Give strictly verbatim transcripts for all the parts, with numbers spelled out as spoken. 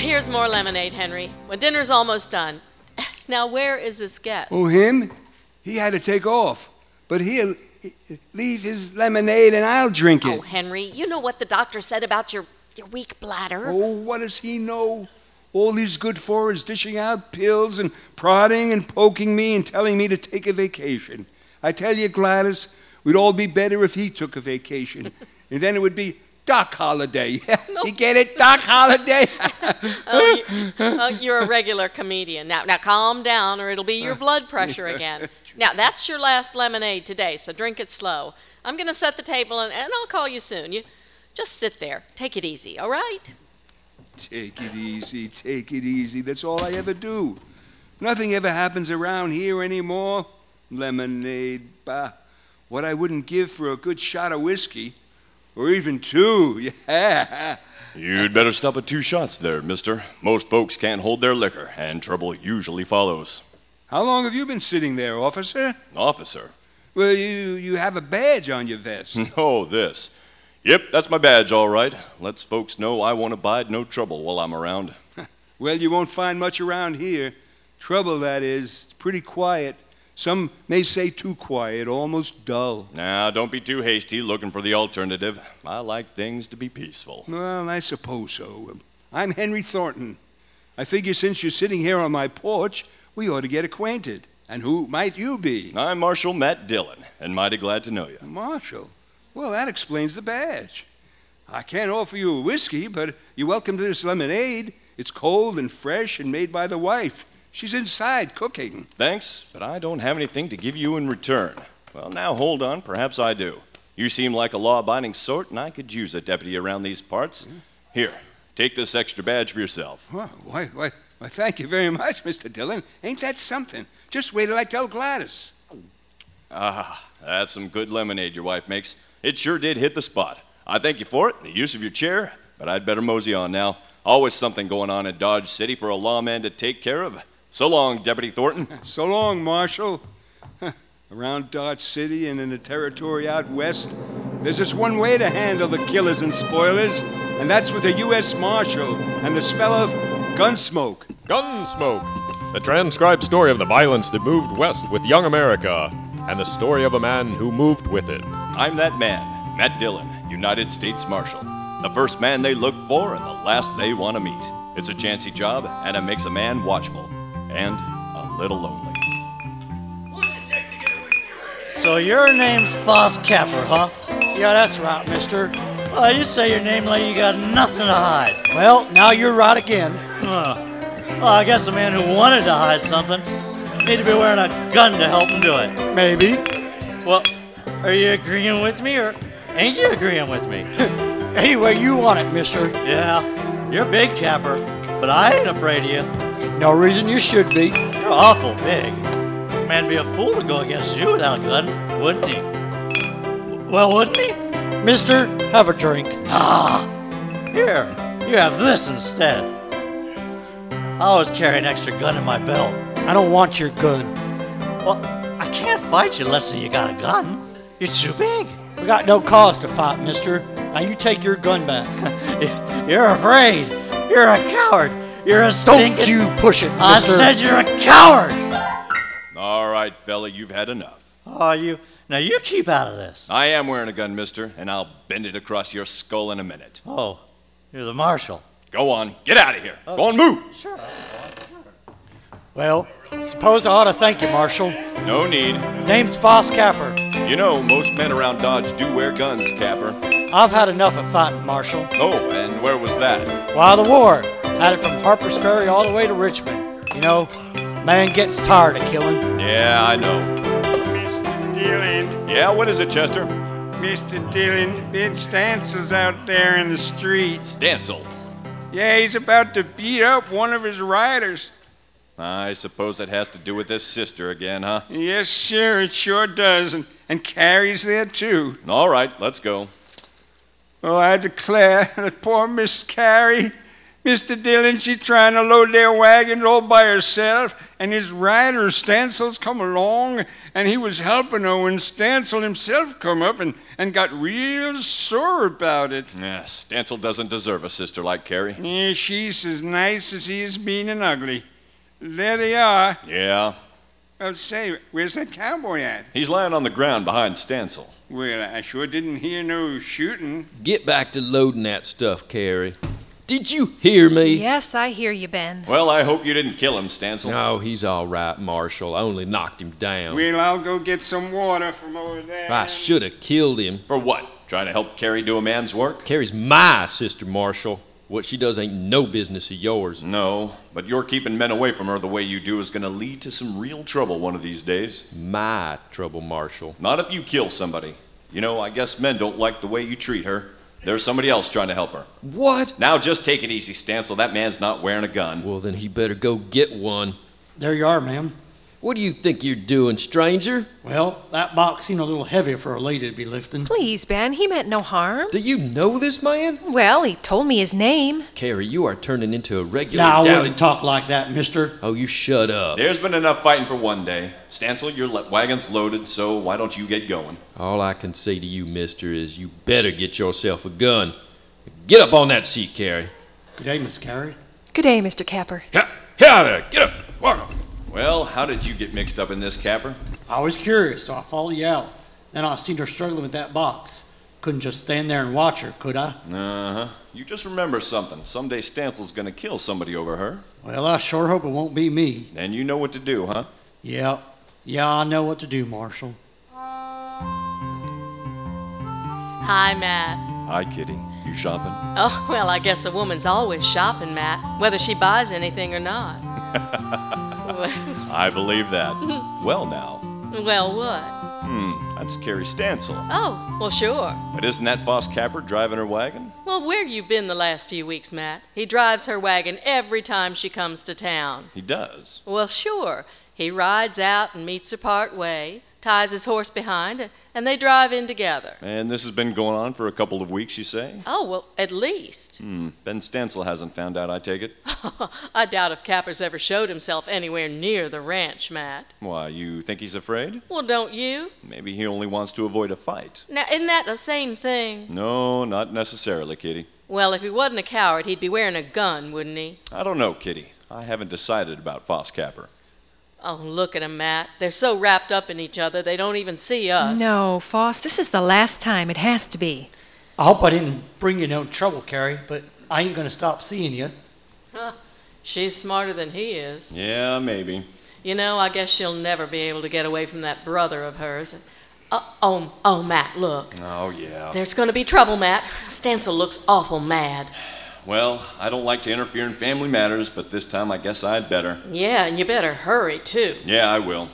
here's more lemonade, Henry. When dinner's almost done. Now, where is this guest? Oh, him? He had to take off. But he'll leave his lemonade and I'll drink it. Oh, Henry, you know what the doctor said about your, your weak bladder. Oh, what does he know? All he's good for is dishing out pills and prodding and poking me and telling me to take a vacation. I tell you, Gladys, we'd all be better if he took a vacation. And then it would be Doc Holliday. You get it? Doc Holliday? oh, you, oh, you're a regular comedian. Now, now calm down or it'll be your blood pressure again. Now, that's your last lemonade today, so drink it slow. I'm going to set the table, and, and I'll call you soon. You just sit there. Take it easy, all right? Take it easy, take it easy. That's all I ever do. Nothing ever happens around here anymore. Lemonade, bah. What I wouldn't give for a good shot of whiskey. Or even two, yeah. You'd better stop at two shots there, mister. Most folks can't hold their liquor, and trouble usually follows. How long have you been sitting there, officer? Officer? Well, you, you have a badge on your vest. Oh, this. Yep, that's my badge, all right. Lets folks know I won't abide no trouble while I'm around. Well, you won't find much around here. Trouble, that is. It's pretty quiet. Some may say too quiet, almost dull. Now, don't be too hasty looking for the alternative. I like things to be peaceful. Well, I suppose so. I'm Henry Thornton. I figure since you're sitting here on my porch, we ought to get acquainted. And who might you be? I'm Marshal Matt Dillon, and mighty glad to know you. Marshal? Well, that explains the badge. I can't offer you a whiskey, but you're welcome to this lemonade. It's cold and fresh and made by the wife. She's inside cooking. Thanks, but I don't have anything to give you in return. Well, now hold on, perhaps I do. You seem like a law-abiding sort, and I could use a deputy around these parts. Here, take this extra badge for yourself. Well, why, why, why, thank you very much, Mister Dillon. Ain't that something? Just wait till I tell Gladys. Ah, that's some good lemonade your wife makes. It sure did hit the spot. I thank you for it, the use of your chair, but I'd better mosey on now. Always something going on in Dodge City for a lawman to take care of. So long, Deputy Thornton. So long, Marshal. Around Dodge City and in the territory out west, there's just one way to handle the killers and spoilers, and that's with a U S Marshal and the smell of Gunsmoke. Gunsmoke, the transcribed story of the violence that moved west with young America, and the story of a man who moved with it. I'm that man, Matt Dillon, United States Marshal. The first man they look for and the last they want to meet. It's a chancy job, and it makes a man watchful and a little lonely. So your name's Foss Capper, huh? Yeah, that's right, mister. Well, you say your name like you got nothing to hide. Well, now you're right again. Huh. Well, I guess a man who wanted to hide something need to be wearing a gun to help him do it. Maybe. Well, are you agreeing with me, or ain't you agreeing with me? Any way you want it, mister. Yeah, you're big, Capper, but I ain't afraid of you. No reason you should be. You're awful big. A man'd be a fool to go against you without a gun, wouldn't he? Well, wouldn't he? Mister, have a drink. Ah, here, you have this instead. I always carry an extra gun in my belt. I don't want your gun. Well, I can't fight you unless you got a gun. You're too big. We got no cause to fight, mister. Now you take your gun back. You're afraid. You're a coward. You're a stinking... Don't you push it, mister. I said you're a coward. All right, fella, you've had enough. Oh, you... Now you keep out of this. I am wearing a gun, mister, and I'll bend it across your skull in a minute. Oh, you're the marshal. Go on, get out of here. Oh, Go on, move. Sure. Well, suppose I ought to thank you, Marshal. No need. Name's Foss Capper. You know, most men around Dodge do wear guns, Capper. I've had enough of fighting, Marshal. Oh, and where was that? Why, the war. Had it from Harper's Ferry all the way to Richmond. You know, man gets tired of killing. Yeah, I know. Dillon. Yeah, what is it, Chester? Mister Dillon, Ben Stansel's out there in the street. Stansel. Yeah, he's about to beat up one of his riders. I suppose that has to do with his sister again, huh? Yes, sir, it sure does. And, and Carrie's there, too. All right, let's go. Oh, I declare that poor Miss Carrie, Mister Dillon, she trying to load their wagons all by herself, and his rider Stansel's come along, and he was helping her when Stansel himself come up and, and got real sore about it. Yeah, Stansel doesn't deserve a sister like Carrie. Yeah, she's as nice as he is mean and ugly. There they are. Yeah, Well, say, where's that cowboy at? he's lying on the ground behind Stansel. Well, I sure didn't hear no shooting. Get back to loading that stuff, Carrie. Did you hear me? Yes, I hear you, Ben. Well, I hope you didn't kill him, Stansel. No, he's all right, Marshal. I only knocked him down. Well, I'll go get some water from over there. I should have killed him. For what? Trying to help Carrie do a man's work? Carrie's my sister, Marshal. What she does ain't no business of yours. No, but your keeping men away from her the way you do is going to lead to some real trouble one of these days. My trouble, Marshal. Not if you kill somebody. You know, I guess men don't like the way you treat her. There's somebody else trying to help her. What? Now just take it easy, Stansel. That man's not wearing a gun. Well, then he better go get one. There you are, ma'am. What do you think you're doing, stranger? Well, that box seemed a little heavy for a lady to be lifting. Please, Ben, he meant no harm. Do you know this man? Well, he told me his name. Carrie, you are turning into a regular Now, I dally- wouldn't talk like that, mister. Oh, you shut up. There's been enough fighting for one day. Stansel, your le- wagon's loaded, so why don't you get going? All I can say to you, mister, is you better get yourself a gun. Get up on that seat, Carrie. Good day, Miss Carrie. Good day, Mister Capper. Yeah, yeah, there. Get up. Walk up. Well, how did you get mixed up in this, Capper? I was curious, so I followed you out. Then I seen her struggling with that box. Couldn't just stand there and watch her, could I? Uh-huh. You just remember something. Someday Stansel's gonna kill somebody over her. Well, I sure hope it won't be me. And you know what to do, huh? Yeah, yeah, I know what to do, Marshal. Hi, Matt. Hi, Kitty. You shopping? Oh, well, I guess a woman's always shopping, Matt, whether she buys anything or not. I believe that. Well, now. Well, what? Hmm, that's Carrie Stansel. Oh, well, sure. But isn't that Foss Capper driving her wagon? Well, where you been the last few weeks, Matt? He drives her wagon every time she comes to town. He does. Well, sure. He rides out and meets her part way, ties his horse behind, and they drive in together. And this has been going on for a couple of weeks, you say? Oh, well, at least. Hmm, Ben Stansel hasn't found out, I take it? I doubt if Capper's ever showed himself anywhere near the ranch, Matt. Why, you think he's afraid? Well, don't you? Maybe he only wants to avoid a fight. Now, isn't that the same thing? No, not necessarily, Kitty. Well, if he wasn't a coward, he'd be wearing a gun, wouldn't he? I don't know, Kitty. I haven't decided about Foss Capper. Oh, look at 'em, Matt. They're so wrapped up in each other, they don't even see us. No, Foss, this is the last time. It has to be. I hope I didn't bring you no trouble, Carrie, but I ain't gonna stop seeing you. Huh. She's smarter than he is. Yeah, maybe. You know, I guess she'll never be able to get away from that brother of hers. Uh, oh, oh, Matt, look. Oh, yeah. There's going to be trouble, Matt. Stansel looks awful mad. Well, I don't like to interfere in family matters, but this time I guess I'd better. Yeah, and you better hurry, too. Yeah, I will.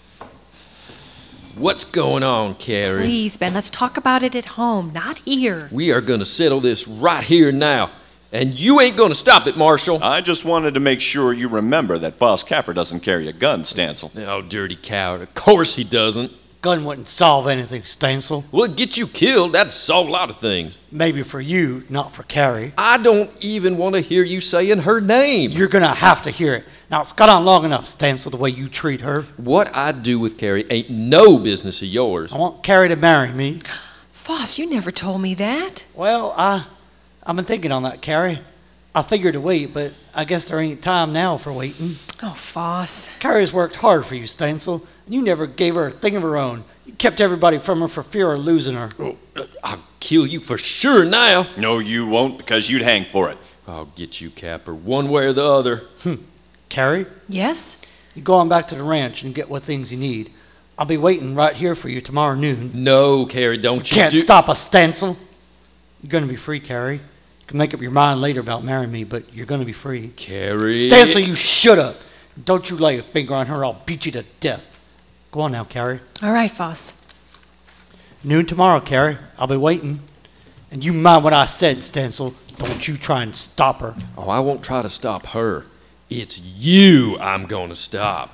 What's going on, Carrie? Please, Ben, let's talk about it at home, not here. We are going to settle this right here now. And you ain't going to stop it, Marshal. I just wanted to make sure you remember that Foss Capper doesn't carry a gun, Stansel. Oh, dirty coward. Of course he doesn't. Gun wouldn't solve anything, Stansel. Well, it'd get you killed. That'd solve a lot of things. Maybe for you, not for Carrie. I don't even want to hear you saying her name. You're gonna have to hear it. Now, it's gone on long enough, Stansel, the way you treat her. What I do with Carrie ain't no business of yours. I want Carrie to marry me. Foss, you never told me that. Well, I, I've been thinking on that, Carrie. I figured to wait, but I guess there ain't time now for waiting. Oh, Foss. Carrie's worked hard for you, Stansel, and you never gave her a thing of her own. You kept everybody from her for fear of losing her. Oh, uh, I'll kill you for sure now. No, you won't, because you'd hang for it. I'll get you, Capper, one way or the other. Hmm. Carrie, Yes? you go on back to the ranch and get what things you need. I'll be waiting right here for you tomorrow noon. No, Carrie, don't you Can't do- stop us, Stansel. You're gonna be free, Carrie. You can make up your mind later about marrying me, but you're gonna be free. Carrie. Stansel, you shut up. Don't you lay a finger on her, I'll beat you to death. Go on now, Carrie. All right, Foss. Noon tomorrow, Carrie. I'll be waiting. And you mind what I said, Stansel. Don't you try and stop her. Oh, I won't try to stop her. It's you I'm going to stop.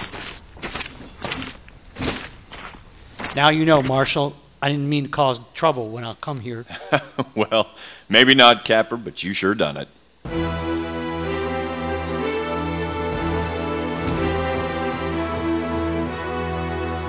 Now you know, Marshal, I didn't mean to cause trouble when I come here. Well, maybe not, Capper, but you sure done it.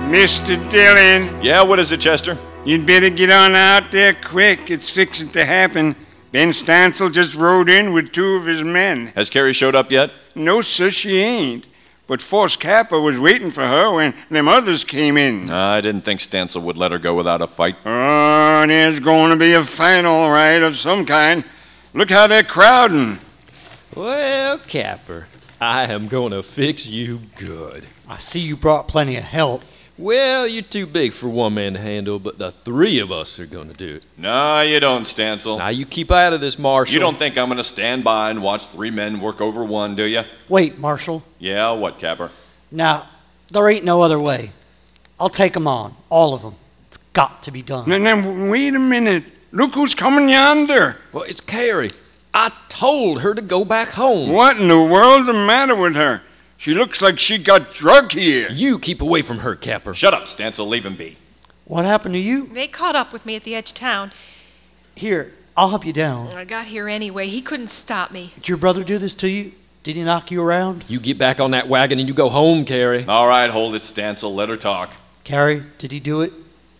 Mister Dillon, Yeah, what is it, Chester? you'd better get on out there quick. It's fixing to happen. Ben Stansel just rode in with two of his men. Has Carrie showed up yet? No, sir, she ain't. But Force Kappa was waiting for her when them others came in. I didn't think Stansel would let her go without a fight. Oh, there's going to be a fight, all right, of some kind. Look how they're crowding. Well, Capper, I am going to fix you good. I see you brought plenty of help. Well, you're too big for one man to handle, but the three of us are going to do it. No, you don't, Stansel. Now, you keep out of this, Marshal. You don't think I'm going to stand by and watch three men work over one, do you? Wait, Marshal. Yeah, what, Capper? Now, there ain't no other way. I'll take 'em on, all of 'em. It's got to be done. Now, now, wait a minute. Look who's coming yonder. Well, it's Carrie. I told her to go back home. What in the world the matter with her? She looks like she got drug here. You keep away from her, Capper. Shut up, Stansel. Leave him be. What happened to you? They caught up with me at the edge of town. Here, I'll help you down. I got here anyway. He couldn't stop me. Did your brother do this to you? Did he knock you around? You get back on that wagon and you go home, Carrie. All right, hold it, Stansel. Let her talk. Carrie, did he do it?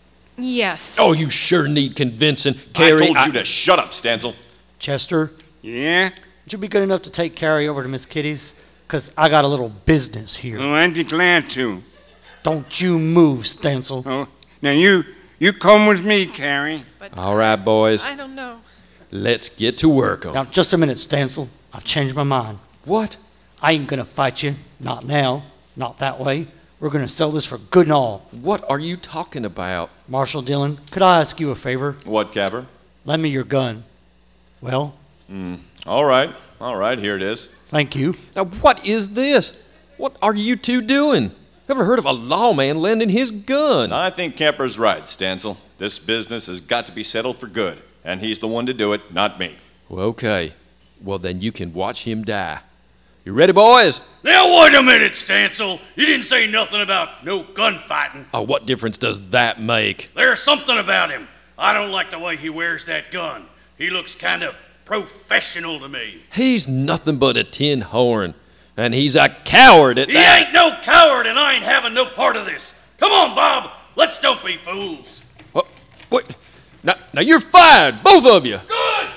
Yes. Oh, you sure need convincing. Carrie, I told you to shut up, Stansel. Chester, Yeah? would you be good enough to take Carrie over to Miss Kitty's? Because I got a little business here. Oh, I'd be glad to. Don't you move, Stansel. Oh, now you you come with me, Carrie. All right, boys. I don't know. Let's get to work on Now, just a minute, Stansel. I've changed my mind. What? I ain't going to fight you. Not now. Not that way. We're going to sell this for good and all. What are you talking about? Marshal Dillon, could I ask you a favor? What, Capper? Lend me your gun. Well, All right. All right, here it is. thank you. Now, what is this? What are you two doing? Ever heard of a lawman lending his gun? I think Capper's right, Stansel. This business has got to be settled for good, and he's the one to do it, not me. Well, okay. Well, then you can watch him die. You ready, boys? Now, wait a minute, Stansel. You didn't say nothing about no gunfighting. Oh, what difference does that make? There's something about him. I don't like the way he wears that gun. He looks kind of professional to me. He's nothing but a tin horn, and he's a coward at He that. ain't no coward, and I ain't having no part of this. Come on, Bob. Let's don't be fools. What? What? Now, now you're fired, both of you. Good.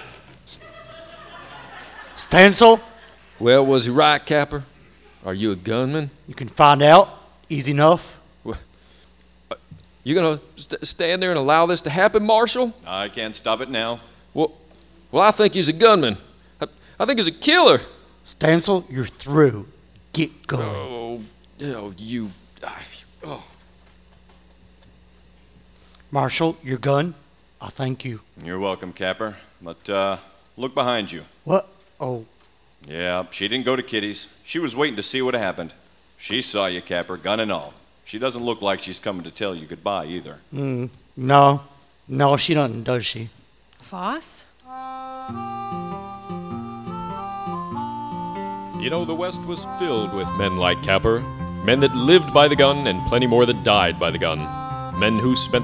Stansel, Well, was he right, Capper? Are you a gunman? you can find out. Easy enough. You gonna st- stand there and allow this to happen, Marshal? I can't stop it now. Well, well, I think he's a gunman. I, I think he's a killer. Stansel, you're through. Get going. Oh, oh, you. I- Oh. Marshal, your gun. I thank you. You're welcome, Capper. But, uh, look behind you. What? Oh, Yeah, she didn't go to Kitty's. She was waiting to see what happened. She saw you, Capper, gun and all. She doesn't look like she's coming to tell you goodbye either. mm, no. No, she doesn't, does she? Foss? You know, the West was filled with men like Capper, men that lived by the gun and plenty more that died by the gun, men who spent